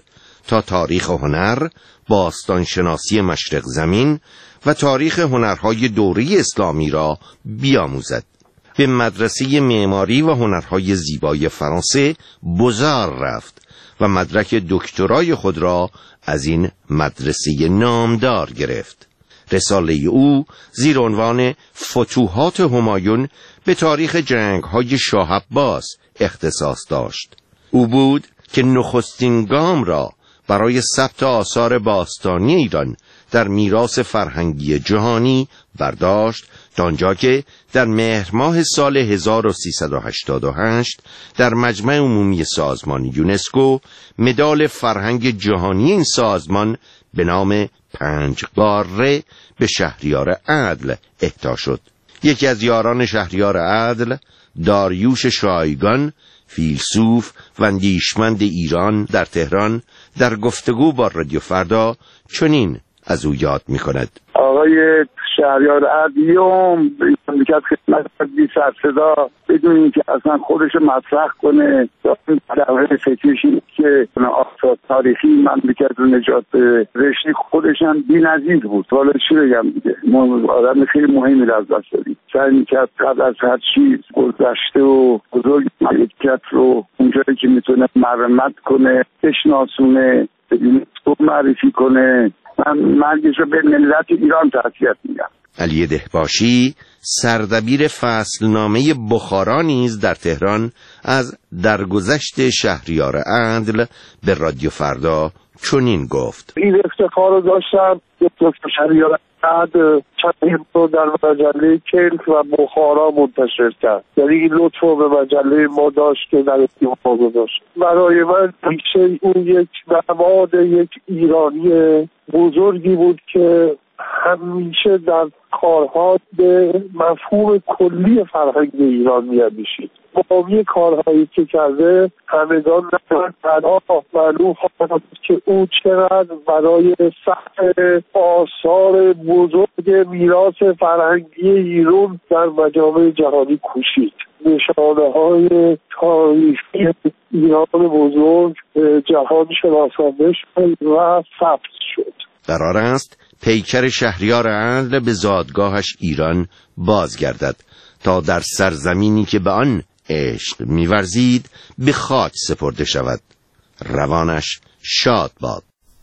Speaker 15: تا تاریخ هنر، باستانشناسی مشرق زمین و تاریخ هنرهای دوره اسلامی را بیاموزد. به مدرسه معماری و هنرهای زیبای فرانسه بوزار رفت و مدرک دکترای خود را از این مدرسه نامدار گرفت. رساله او زیر عنوان فتوحات همایون به تاریخ جنگ‌های شاه عباس اختصاص داشت. او بود که نخستین گام را برای ثبت آثار باستانی ایران در میراث فرهنگی جهانی برداشت، تا آنجا که در مهر ماه سال هزار و سیصد و هشتاد و هشت در مجمع عمومی سازمان یونسکو مدال فرهنگ جهانی این سازمان به نام پنج قاره به شهریار عدل اهدا شد. یکی از یاران شهریار عدل، داریوش شایگان، فیلسوف و اندیشمند ایران در تهران، در گفتگو با رادیو فردا چنین از او یاد می کند.
Speaker 4: آقای شهریار عدلیوم مملکت خدمت بی سر صدا بدون اینکه اصلا خودش مطرح کنه در فکرشی که آثار تاریخی مملکت رو نجات بده، رشته خودش هم بی‌نظیر بود. حالا چی بگم دیگه، ما آدم خیلی مهمی از دست دادیم. سعی می‌کرد قبل از هر چیز گذشته و بزرگ مملکت رو اونجایی که میتونه مرمت کنه، بشناسونه، معرفی کنه. من مرگش رو به ملت ایران تسلیت میگم.
Speaker 15: علی دهباشی، سردبیر فصلنامه بخارا نیز در تهران، از درگذشت شهریار عدل به رادیو فردا چنین گفت:
Speaker 16: این افتخار رو داشتم که شهریار عدل چند رو در مجله کلک و بخارا منتشر کرد. یعنی این لطف رو به مجله ما داشت که در اختیار گذاشت. برای من ریشه اون یک نماد یک ایرانی بزرگی بود که همیشه در کارها به مفهوم کلی فرهنگ ایران می‌اندیشید. مقامی کارهایی که کرده همگان تنها معلوم خواهد که او چقدر برای ثبت آثار بزرگ میراث فرهنگی ایران در مجامع جهانی کوشید. نشانه های تاریخی ایران بزرگ جهان شناسانده شد و ثبت شد.
Speaker 15: قرار است پیکر شهریار عدل به زادگاهش ایران بازگردد تا در سرزمینی که به آن عشق می‌ورزید به خاک سپرده شود. روانش شاد باد.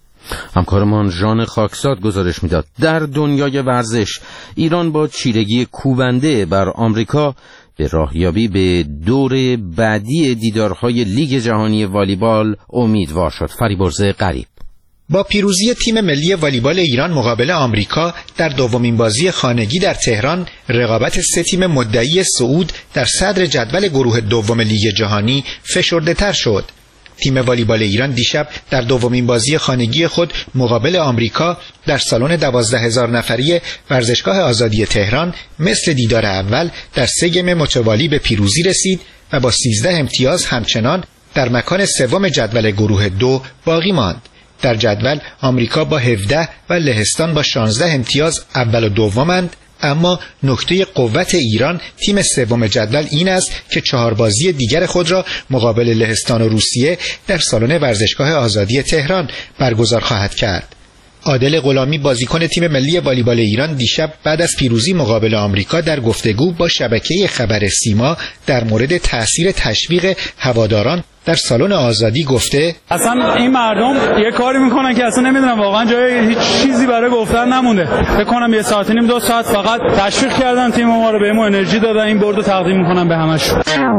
Speaker 1: همکارمان ژان خاکساد گزارش میداد. در دنیای ورزش، ایران با چیرگی کوبنده بر آمریکا به راهیابی به دور بعدی دیدارهای لیگ جهانی والیبال امیدوار شد. فریبرز غریب
Speaker 17: با پیروزی تیم ملی والیبال ایران مقابل آمریکا در دومین بازی خانگی در تهران، رقابت سه تیم مدعی صعود در صدر جدول گروه دوم لیگ جهانی فشرده‌تر شد. تیم والیبال ایران دیشب در دومین بازی خانگی خود مقابل آمریکا در سالن دوازده هزار نفری ورزشگاه آزادی تهران مثل دیدار اول در سه گیم متوالی به پیروزی رسید و با سیزده امتیاز همچنان در مکان سوم جدول گروه دو باقی ماند. در جدول آمریکا با هفده و لهستان با شانزده امتیاز اول و دومند، اما نکته قوت ایران تیم سوم جدول این است که چهار بازی دیگر خود را مقابل لهستان و روسیه در سالن ورزشگاه آزادی تهران برگزار خواهد کرد. عادل غلامی بازیکن تیم ملی والیبال ایران دیشب بعد از پیروزی مقابل آمریکا در گفتگو با شبکه خبر سیما در مورد تأثیر تشویق هواداران در سالن آزادی گفته:
Speaker 18: اصلا این مردم یه کاری میکنن که اصلا نمیدونم واقعا جای هیچ چیزی برای گفتن نمونده. فکر کنم یه ساعت نیم دو ساعت فقط تشویق کردن تیم ما رو، بهمون انرژی دادن، این برد رو تقدیم میکنم به همشون.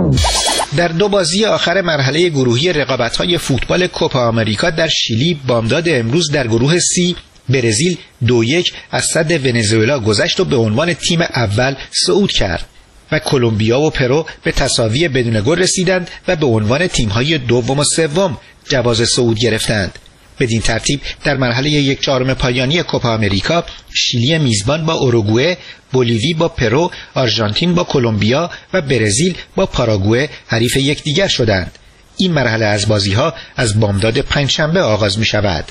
Speaker 17: در دو بازی آخر مرحله گروهی رقابت‌های فوتبال کوپا آمریکا در شیلی بامداد امروز در گروه سی، برزیل دو یک از صد ونزوئلا گذشت و به عنوان تیم اول صعود کرد و کلمبیا و پرو به تساوی بدون گل رسیدند و به عنوان تیم‌های دوم و سوم جواز صعود گرفتند. بدین ترتیب در مرحله یک چهارم پایانی کوپا آمریکا، شیلی میزبان با اوروگوئه، بولیوی با پرو، آرژانتین با کلمبیا و برزیل با پاراگوئه حریف یکدیگر شدند. این مرحله از بازی‌ها از بامداد پنجشنبه آغاز می‌شود.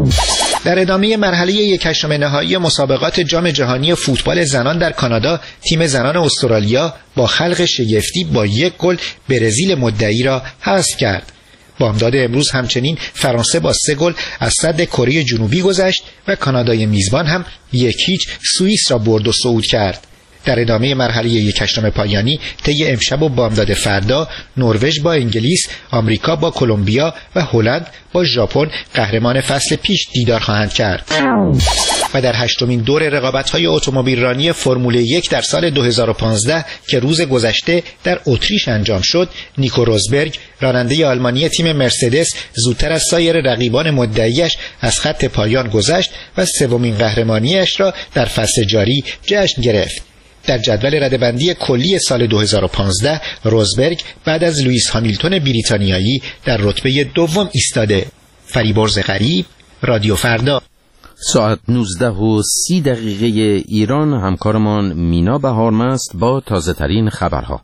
Speaker 17: در ادامه مرحله یک هشتم نهایی مسابقات جام جهانی فوتبال زنان در کانادا، تیم زنان استرالیا با خلق شگفتی با یک گل برزیل مدعی را حذف کرد. بامداد امروز همچنین فرانسه با سه گل از صد کره جنوبی گذشت و کانادای میزبان هم یک هیچ سوئیس را برد و صعود کرد. در ادامه مرحله یک هشتم پایانی طی امشب و بامداد فردا نروژ با انگلیس، آمریکا با کلمبیا و هلند با ژاپن قهرمان فصل پیش دیدار خواهند کرد. و در هشتمین دور رقابت‌های اتومبیلرانی فرمول یک در سال دو هزار و پانزده که روز گذشته در اتریش انجام شد، نیکو روزبرگ راننده آلمانی تیم مرسدس زودتر از سایر رقیبان مدعیش از خط پایان گذشت و سومین قهرمانیش را در فصل جاری جشن گرفت. در جدول رده‌بندی کلی سال دو هزار و پانزده روزبرگ بعد از لوئیس هامیلتون بریتانیایی در رتبه دوم ایستاده. فریبرز غریب، رادیو فردا.
Speaker 1: ساعت نوزده و سی دقیقه ایران. همکارمان مینا بهارمست با تازه ترین خبرها.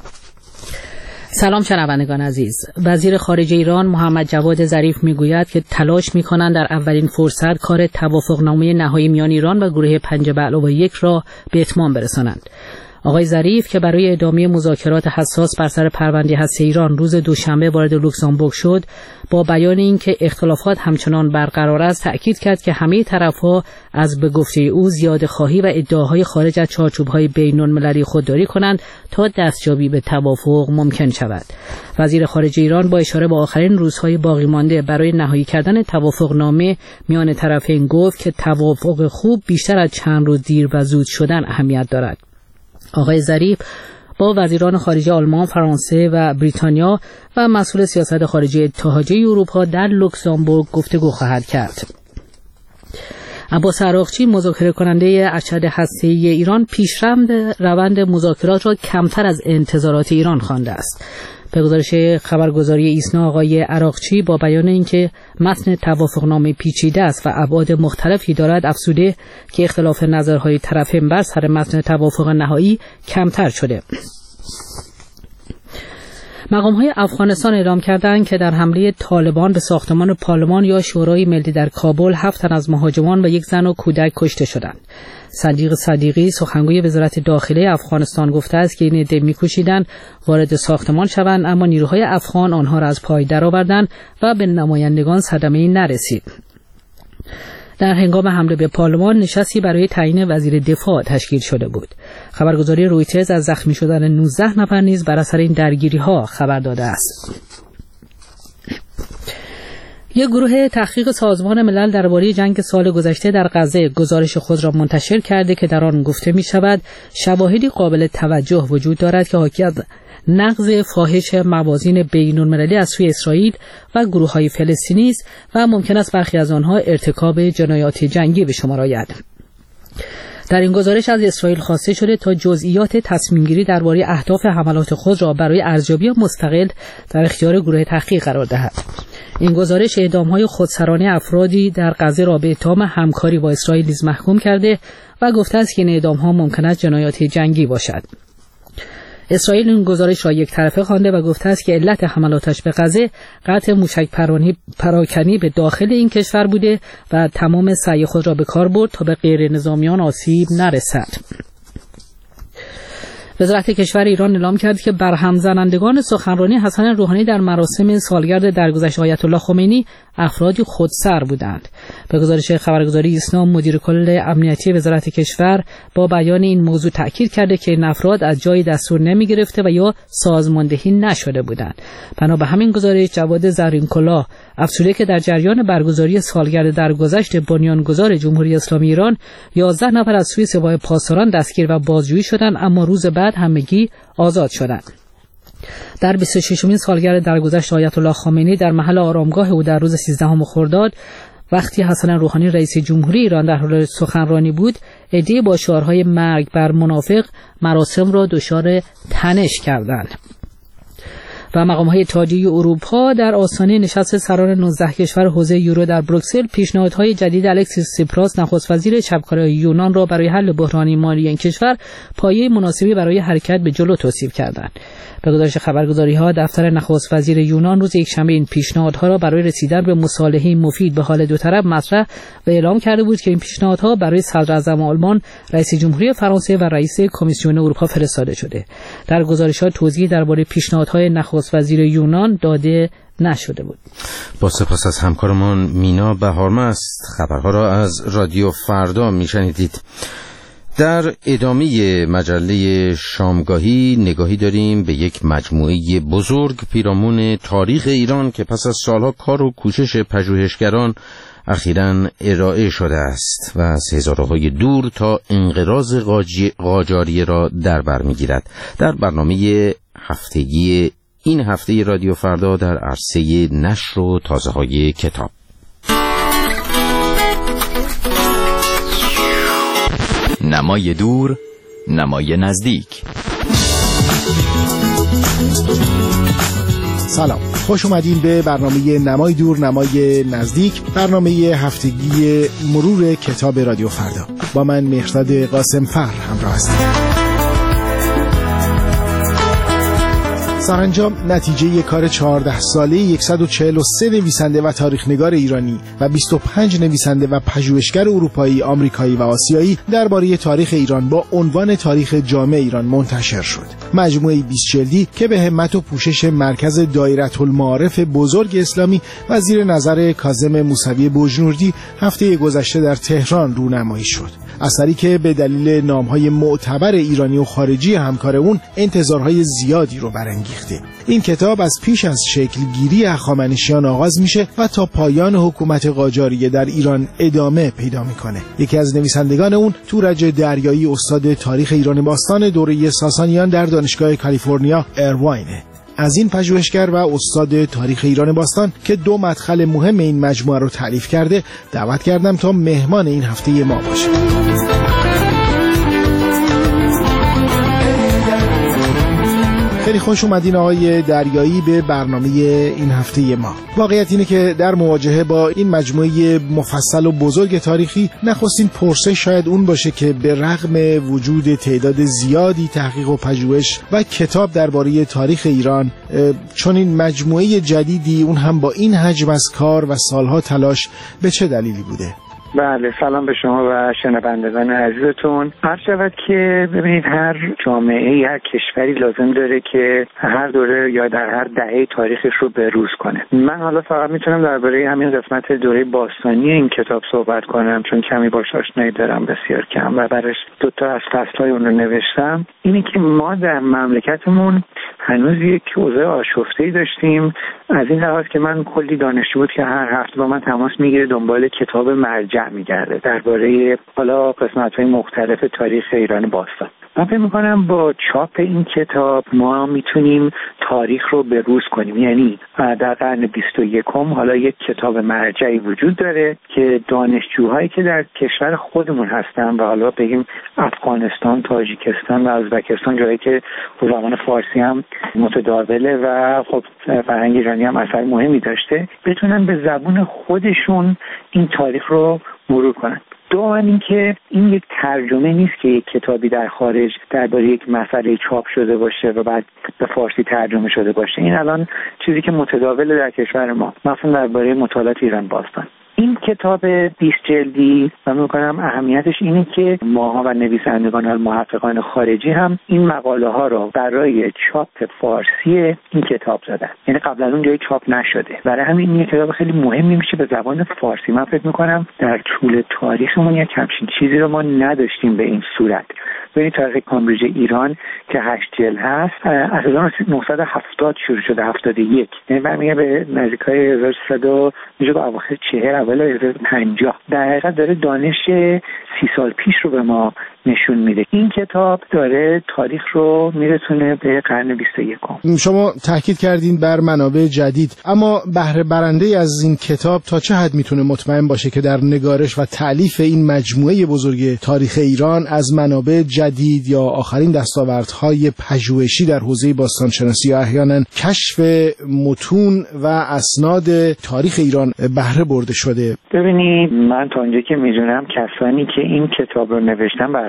Speaker 19: سلام شنوندگان عزیز. وزیر خارجه ایران محمد جواد ظریف میگوید که تلاش میکنند در اولین فرصت کار توافقنامه نهایی میان ایران و گروه پنج به علاوه یک را به اتمام برسانند. آقای ظریف که برای ادامه مذاکرات حساس بر سر پرونده هسته ایران روز دوشنبه وارد لوکزامبورگ شد، با بیان اینکه اختلافات همچنان برقرار است تأکید کرد که همه طرف‌ها از به گفته او زیاده‌خواهی و ادعاهای خارج از چارچوب‌های بین‌المللی خودداری کنند تا دستیابی به توافق ممکن شود. وزیر خارجه ایران با اشاره به آخرین روزهای باقی مانده برای نهایی کردن توافقنامه میان طرفین گفت که توافق خوب بیشتر از چند روز دیر و زود شدن اهمیت دارد. آقای ظریف با وزیران خارجه آلمان، فرانسه و بریتانیا و مسئول سیاست خارجی اتحادیه اروپا در لوکزامبورگ گفتگو خواهد کرد. عباس عراقچی مذاکره کننده ارشد هسته‌ای ایران پیشرفت روند مذاکرات را کمتر از انتظارات ایران خوانده است. به گزارش خبرگزاری ایسنا آقای عراقچی با بیان اینکه متن توافقنامه پیچیده است و ابعاد مختلفی دارد افزوده که اختلاف نظرهای طرفین بر سر متن توافق نهایی کمتر شده. مقام‌های افغانستان اعلام کردند که در حمله طالبان به ساختمان پارلمان یا شورای ملی در کابل هفت تن از مهاجمان و یک زن و کودک کشته شدند. صدیق صدیقی سخنگوی وزارت داخله افغانستان گفته است که این عده می‌کوشیدند وارد ساختمان شوند، اما نیروهای افغان آنها را از پای درآوردند و به نمایندگان صدمه‌ای نرسید. در هنگام حمله به پارلمان نشستی برای تعیین وزیر دفاع تشکیل شده بود. خبرگزاری رویترز از زخمی شدن نوزده نفر نیز بر اثر این درگیری‌ها خبر داده است. یک گروه تحقیق سازمان ملل درباره جنگ سال گذشته در غزه گزارش خود را منتشر کرده که در آن گفته می شود شواهدی قابل توجه وجود دارد که حاکی از نقض فاحش موازین بین‌المللی از سوی اسرائیل و گروه‌های فلسطینی است و ممکن است برخی از آنها ارتکاب جنایات جنگی به شمار آید. در این گزارش از اسرائیل خواسته شده تا جزئیات تصمیم‌گیری درباره اهداف حملات خود را برای ارزیابی مستقل در اختیار گروه تحقیق قرار دهد. این گزارش اعدام‌های خودسرانه افرادی در غزه را به اتهام همکاری با اسرائیل نیز محکوم کرده و گفته است که این اعدام‌ها ممکن است جنایات جنگی باشد. اسرائیل این گزارش را یک طرفه خوانده و گفته است که علت حملاتش به غزه قطع موشک پراکنی به داخل این کشور بوده و تمام سعی خود را به کار برد تا به غیر نظامیان آسیب نرسد. وزارت کشور ایران اعلام کرد که برهم زنندگان سخنرانی حسن روحانی در مراسم سالگرد درگذشت آیت الله خمینی افرادی خودسر بودند. به گزارش خبرگزاری ایسنا مدیر کل امنیتی وزارت کشور با بیان این موضوع تاکید کرده که این افراد از جای دستور نمی گرفته و یا سازماندهی نشده بودند. بنا به همین گزارش جواد زرین کلاه افسوده که در جریان برگزاری سالگرد درگذشت بنیانگذار جمهوری اسلامی ایران یازده نفر از سوی سپاه پاسداران دستگیر و بازجویی شدند، اما روز بعد همگی آزاد شدند. در بیست و ششمین سالگرد درگذشت آیت الله خامنه‌ای در محل آرامگاه او در روز سیزدهم خرداد وقتی حسن روحانی رئیس جمهوری ایران در حال سخنرانی بود، عده‌ای با شعارهای مرگ بر منافق مراسم را دچار تنش کردند. و مقام‌های اتحادیه اروپا در آستانه نشست سران نوزده کشور حوزه یورو در بروکسل پیشنهادهای جدید الکسیس سیپراس نخست وزیر چپکارای یونان را برای حل بحران مالی این کشور پایه مناسبی برای حرکت به جلو توصیف کردند. به گزارش خبرگزاری‌ها دفتر نخست وزیر یونان روز یکشنبه این پیشنهادها را برای رسیدن به مصالحه مفید به حال دو طرف مطرح و اعلام کرده بود که این پیشنهادها برای صدراعظم آلمان، رئیس جمهوری فرانسه و رئیس کمیسیون اروپا فرستاده شده. در گزارش‌ها توضیح درباره پیشنهادهای نخست وزیر یونان داده نشده بود.
Speaker 1: با سپاس از همکارمان مینا بهارمست. خبرها را از رادیو فردا میشنیدید. در ادامه مجله شامگاهی نگاهی داریم به یک مجموعه بزرگ پیرامون تاریخ ایران که پس از سالها کار و کوشش پژوهشگران اخیراً ارائه شده است و از هزاره‌های دور تا انقراض قاجاریه را در بر می‌گیرد. در برنامه هفتگی این هفته رادیو فردا در عرصه نشر و تازه‌های کتاب.
Speaker 20: نمای دور، نمای نزدیک.
Speaker 2: سلام، خوش اومدین به برنامه نمای دور نمای نزدیک، برنامه هفتگی مرور کتاب رادیو فردا. با من مهرداد قاسم فر همراه هستید. سرانجام نتیجه یک کار چهارده ساله صد و چهل و سه نویسنده و تاریخ‌نگار ایرانی و بیست و پنج نویسنده و پژوهشگر اروپایی، آمریکایی و آسیایی درباره تاریخ ایران با عنوان تاریخ جامع ایران منتشر شد. مجموعه بیست جلدی که به همت و پوشش مرکز دایرةالمعارف بزرگ اسلامی و زیر نظر کاظم موسوی بوجنوردی هفته گذشته در تهران رونمایی شد. اثری که به دلیل نام‌های معتبر ایرانی و خارجی همکار اون انتظارهای زیادی رو برانگیخت. این کتاب از پیش از شکلگیری هخامنشیان آغاز میشه و تا پایان حکومت قاجاریه در ایران ادامه پیدا میکنه. یکی از نویسندگان اون تورج دریایی، استاد تاریخ ایران باستان دوره ساسانیان در دانشگاه کالیفرنیا ایرواینه. از این پژوهشگر و استاد تاریخ ایران باستان که دو مدخل مهم این مجموعه رو تعریف کرده دعوت کردم تا مهمان این هفته ما باشه. خیلی خوش اومدین آقای دریایی به برنامه این هفته ما. واقعیت اینه که در مواجهه با این مجموعه مفصل و بزرگ تاریخی نخستین پرسش شاید اون باشه که به رغم وجود تعداد زیادی تحقیق و پژوهش و کتاب درباره تاریخ ایران، چون این مجموعه جدیدی اون هم با این حجم از کار و سالها تلاش به چه دلیلی بوده؟
Speaker 13: بله، سلام به شما و شنوندگان عزیزتون. هر شود که ببینید هر جامعه، هر کشوری لازم داره که هر دوره یا در هر دهه تاریخش رو بروز کنه. من حالا فقط میتونم درباره همین قسمت دوره باستانی این کتاب صحبت کنم چون کمی باش آشنایی دارم، بسیار کم، و برش دو تا از فصل‌های اون رو نوشتم. اینی که ما در مملکتمون هنوز یک اوضاع آشفته‌ای داشتیم، از این لحاظ که من کلی دانشجو بود که هر هفته با من تماس میگیره دنبال کتاب مرجع میگرده درباره حالا قسمت‌های مختلف تاریخ ایران باستان. من فکر می‌کنم با چاپ این کتاب ما میتونیم تاریخ رو بروز کنیم. یعنی در قرن بیست و یکم حالا یک کتاب مرجعی وجود داره که دانشجوهایی که در کشور خودمون هستن و حالا بگیم افغانستان، تاجیکستان و ازبکستان، جایی که زبان فارسی هم متداوله و خب فرهنگ ایرانی هم اثر مهمی داشته، بتونن به زبان خودشون این تاریخ رو مرور کنن. دوم این که این یک ترجمه نیست که یک کتابی در خارج درباره یک مسئله چاپ شده باشه و بعد به فارسی ترجمه شده باشه. این الان چیزی که متداوله در کشور ما، مثلا درباره مطالعات ایران باستان. این کتاب بیست جلدی من می‌کنم اهمیتش اینه که ماها و نویسندگان و محققان خارجی هم این مقاله ها رو برای چاپ فارسی این کتاب زدن. یعنی قبلا اون جایی چاپ نشده. برای همین این کتاب خیلی مهمی میشه به زبان فارسی. من فکر می‌کنم در طول تاریخمون یک همچین چیزی رو ما نداشتیم به این صورت. ببینید تاریخ کامبریج ایران که هشت جلد هست از هزار و نهصد و هفتاد شروع شده، هفتاد و یک، یعنی برمیگه به نزدیکای هزار و سیصد میشه به اواخر چهل اول هزار و پنجاه. در حقیقت داره دانش سی سال پیش رو به ما نشون میده. این کتاب داره تاریخ رو میرسونه به قرن بیست و یکم.
Speaker 2: شما تاکید کردین بر منابع جدید، اما بهره برنده از این کتاب تا چه حد میتونه مطمئن باشه که در نگارش و تألیف این مجموعه بزرگ تاریخ ایران از منابع جدید یا آخرین دستاوردهای پژوهشی در حوزه باستانشناسی یا احیانا کشف متون و اسناد تاریخ ایران بهره برده شده؟
Speaker 13: ببینید من تا اونجایی که میدونم کسانی که این کتاب رو نوشتن بر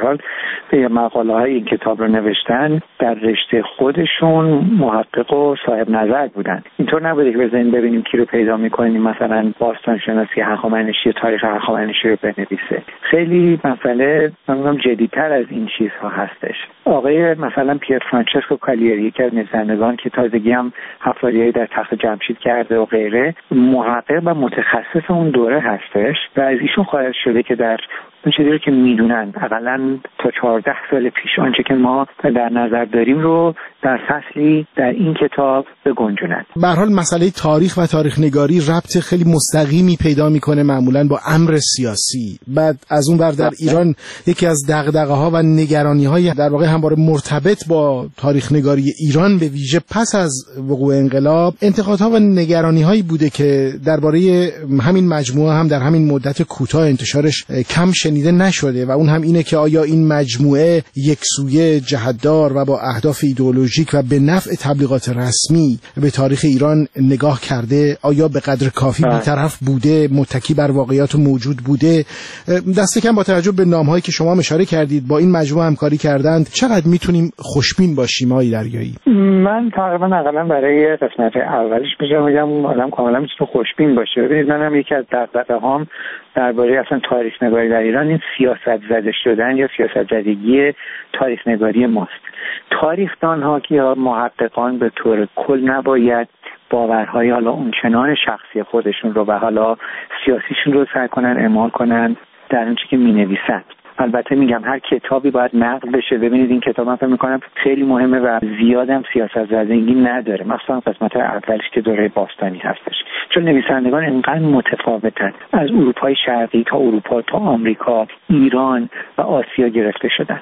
Speaker 13: حال مقاله های این کتاب رو نوشتن در رشته خودشون محقق و صاحب نظر بودن. اینطور نبوده که بزنیم ببینیم کی رو پیدا میکنیم مثلا باستان شناسی هخامنشی تاریخ هخامنشی رو بنویسه. خیلی مسئله من جدی‌تر از این چیزها هستش. آقای مثلا پیر فرانچسکو کالیری که از نویسندگان که تازگی هم حفاریایی در تخت جمشید کرده و غیره، محقق و متخصص اون دوره هستش و از ایشون خواهد شده که در اون چیزی رو که میدونن حداقل تا چهارده سال پیش آنچه که ما در نظر داریم رو در فصلی در این کتاب بگنجونن.
Speaker 2: به هر حال مسئله تاریخ و تاریخ نگاری ربط خیلی مستقیمی پیدا میکنه معمولا با امر سیاسی. بعد از اون ور در ایران یکی از دغدغه‌ها و نگرانی‌های در واقع همواره مرتبط با تاریخ نگاری ایران به ویژه پس از وقوع انقلاب انتقادها و نگرانی‌هایی بوده که درباره همین مجموعه هم در همین مدت کوتاه انتشارش کم شنیده نشده و اون هم اینه که آیا این مجموعه یکسویه، جهت‌دار و با اهداف ایدئولوژیک و به نفع تبلیغات رسمی به تاریخ ایران نگاه کرده؟ آیا به قدر کافی بی‌طرف بوده، متکی بر واقعیات موجود بوده؟ دست کم با توجه به نام‌هایی که شما اشاره کردید با این مجموعه همکاری کردند، چقدر میتونیم خوشبین باشیم آقای دریایی؟
Speaker 13: من تقریبا حداقل برای قسمت اولش میگم میگم آدم کاملا میتونه خوشبین باشه. ببینید منم یکی از دغدغه‌هام درباره اصلا تاریخ نگاری در ایران این سیاست زده شدن یا سیاست زدگی تاریخ نگاری ماست. تاریخ‌دان‌ها که یا محققان به طور کل نباید باورهای حالا اونچنان شخصی خودشون رو و حالا سیاسیشون رو سعی کنن اعمال کنن در اونچه که می‌نویسن. البته میگم هر کتابی باید نقد بشه. ببینید این کتاب من فکر می‌کنم خیلی مهمه و زیادم سیاست زدگی نداره، مثلا قسمت اولش که دوره باستانی هستش، چون نویسندگان اینقدر متفاوتن، از اروپای شرقی تا اروپا تا آمریکا، ایران و آسیا گرفته شدن.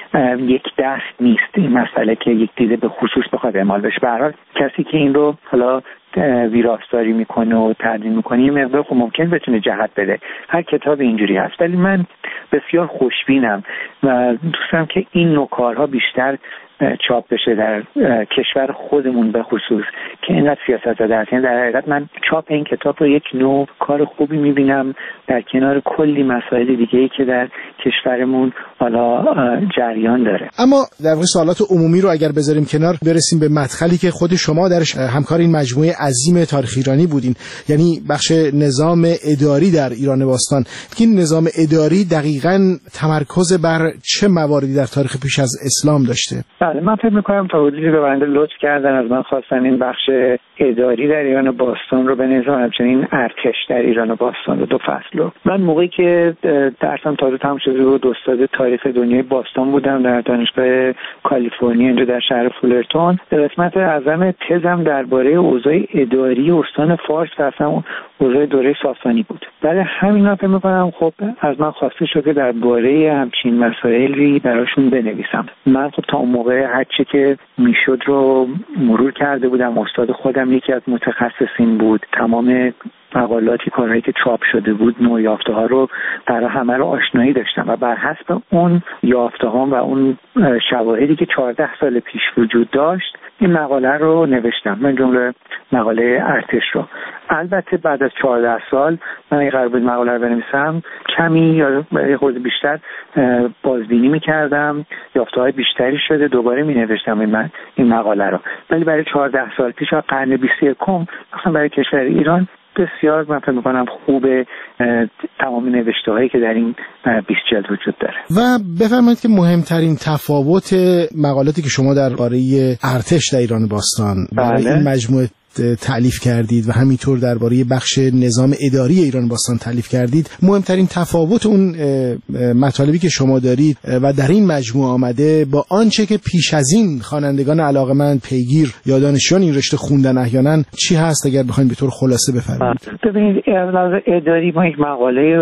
Speaker 13: یک دست نیست این مسئله که یک دیده به خصوص بخواد اعمال بشه. به هر حال کسی که این رو حالا ویراستاری میکنه و تدوین میکنه یه مقدار خب ممکن بتونه جهت بده. هر کتاب اینجوری هست، ولی من بسیار خوشبینم و دوست دارم که این نوع کارها بیشتر چاپ بشه در کشور خودمون به خصوص که اینقدر سیاست زده هست. یعنی در حقیقت من چاپ این کتاب رو یک نوع کار خوبی میبینم در کنار کلی مسائل دیگه‌ای که در کشورمون حالا جریان داره.
Speaker 2: اما در واقع سوالات عمومی رو اگر بذاریم کنار، برسیم به مدخلی که خود شما درش همکار این مجموعه عظیم تاریخ ایرانی بودین، یعنی بخش نظام اداری در ایران باستان. این نظام اداری دقیقاً تمرکز بر چه مواردی در تاریخ پیش از اسلام داشته؟
Speaker 13: بله، من فکر می‌کنم تا حدودی به بنده لطف کردن از من خواستن این بخش اداری در ایران باستان رو به نظام همچنین ارتش در ایران باستان رو دو فصل رو. من موقعی که درسم تازه تموم شده بود استاد تاریخ دنیای باستان بودم در دانشگاه کالیفرنیا اینجا در شهر فولرتون. قسمت اعظم تزم درباره اوضاع اداری استان فارس و اصلا اوضاع دوره ساسانی بود. برای همین فکر می‌کنم خب از من خواسته شده درباره همچین مسائلی براشون بنویسم. من خب تا اون موقع هر چی که میشد رو مرور کرده بودم. استاد خودم یکی از متخصصین بود. تمام مقالاتی کارهایی که چاپ شده بود، نوع یافته ها رو برای همه رو آشنایی داشتم و بر حسب اون یافته ها و اون شواهدی که چهارده سال پیش وجود داشت این مقاله رو نوشتم، من جمله مقاله ارتش رو. البته بعد از چهارده سال من اگه قرار بود مقاله رو بنویسم کمی یا یه خورده بیشتر بازبینی میکردم، یافته های بیشتری شده، دوباره می نوشتم این, من این مقاله رو. ولی برای چهارده سال پیش و قرن بیست و یکم مثلا برای کشور ایران بسیار من فکر می‌کنم خوبه تمام نوشته هایی که در این بیست جلد وجود داره.
Speaker 2: و بفرمایید که مهمترین تفاوت مقالاتی که شما درباره ارتش در ایران باستان برای بله. این مجموعه تألیف کردید و همینطور درباره بخش نظام اداری ایران باستان تألیف کردید، مهمترین تفاوت اون مطالبی که شما دارید و در این مجموعه آمده با آنچه که پیش از این خوانندگان علاقه‌مند پیگیر یا دانشجویان این رشته خوندن احیانا چی هست اگر بخواید به طور خلاصه بفرمایید؟
Speaker 13: ببینید از اداری ما یک مقاله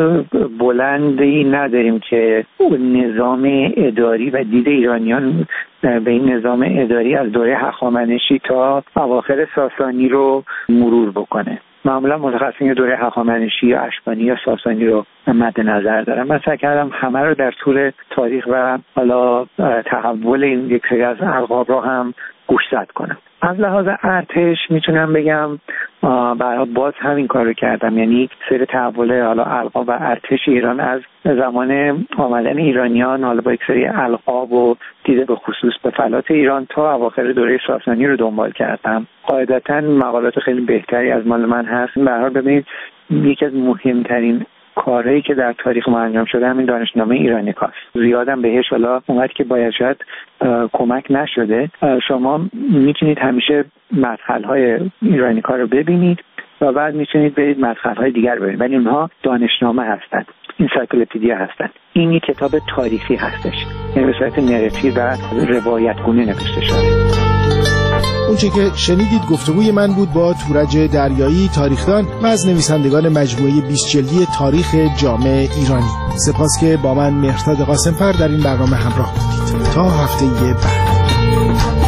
Speaker 13: بلندی نداریم که نظام اداری و دید ایرانیان به این نظام اداری از دوره هخامنشی تا اواخر ساسانی رو مرور بکنه. معمولا متخصصین دوره هخامنشی یا اشکانی یا ساسانی رو مد نظر دارم. من سعی کردم همه رو در طول تاریخ و حالا تحول این یک سری از القاب رو هم گوشزد کنم. از لحاظ ارتش میتونم بگم برای باز همین کارو کردم، یعنی سیر تحول حالا القاب و ارتش ایران از زمان آمدن ایرانیان حالا با یک سری القاب و دیده به خصوص به فلات ایران تا اواخر دوره ساسانی رو دنبال کردم. قاعدتاً مقالات خیلی بهتری از مال من هست. به هر حال ببینید یکی از مهمترین کارهایی که در تاریخ ما انجام شده همین دانشنامه ایرانیکاست. زیادم بهش حالا اونقدر که باید شاید کمک نشده. شما میتونید همیشه مدخل‌های ایرانیکا رو ببینید و بعد میتونید برید مدخل‌های دیگر ببینید، ولی اونها دانشنامه هستند، انسایکلوپدیا هستند. این یک کتاب تاریخی هستش، یعنی به صورت نراتیو و روایتگونه نوشته شده.
Speaker 2: اونچه که شنیدید گفتگوی من بود با تورج دریایی، تاریخدان و از نویسندگان مجموعه بیست جلدی تاریخ جامع ایرانی. سپاس که با من مهرداد قاسمفر در این برنامه همراه بودید. تا هفته بعد.